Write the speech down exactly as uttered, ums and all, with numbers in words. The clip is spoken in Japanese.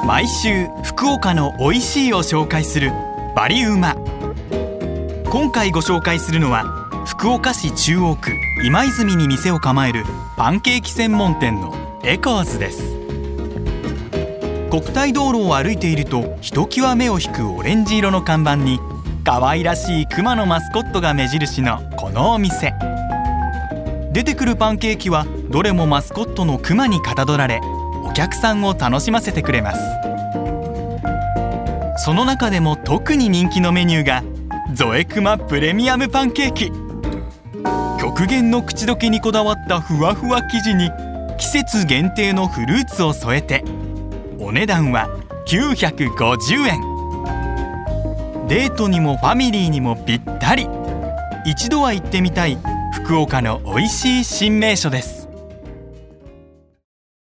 毎週福岡の美味しいを紹介するバリウマ。今回ご紹介するのは福岡市中央区今泉に店を構えるパンケーキ専門店のエコーズです。国体道路を歩いているとひときわ目を引くオレンジ色の看板に可愛らしいクマのマスコットが目印のこのお店。出てくるパンケーキはどれもマスコットのクマにかたどられ、お客さんを楽しませてくれます。その中でも特に人気のメニューがゾエクマプレミアムパンケーキ。極限の口どけにこだわったふわふわ生地に季節限定のフルーツを添えて、お値段はきゅうひゃくごじゅうえん。デートにもファミリーにもぴったり。一度は行ってみたい福岡の美味しい新名所です。